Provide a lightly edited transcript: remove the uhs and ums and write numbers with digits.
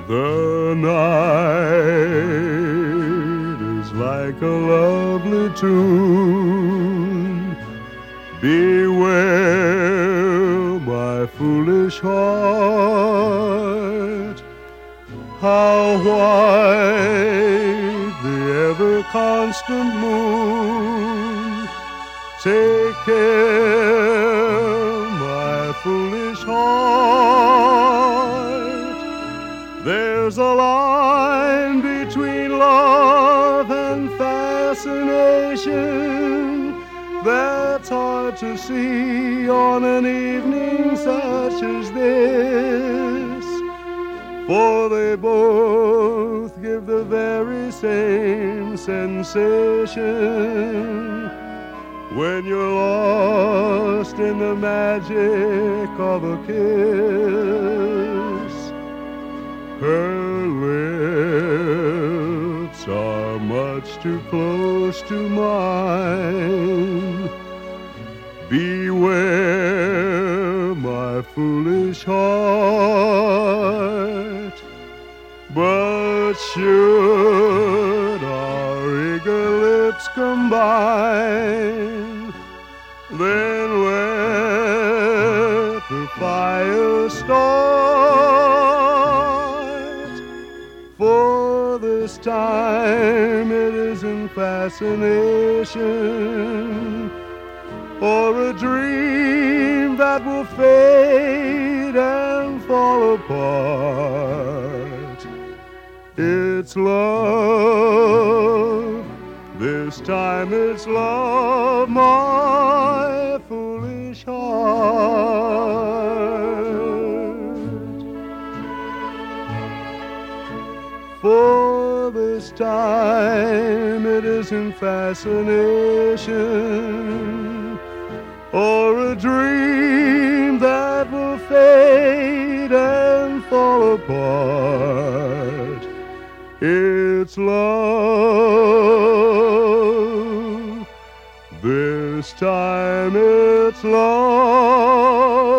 The night is like a lovely tune. Beware, my foolish heart, how white the ever-constant moon. Take care, my foolish heart. There's a line between love and fascination that's hard to see on an evening such as this. For they both give the very same sensation when you're lost in the magic of a kiss. Her lips are much too close to mine. Beware, my foolish heart. But should our eager lips combine, then let the fire start. For this time it isn't fascination or a dream that will fade and fall apart. It's love, this time it's love, my foolish heart. For this time it isn't fascination or a dream that will fade and fall apart. It's love, this time it's love.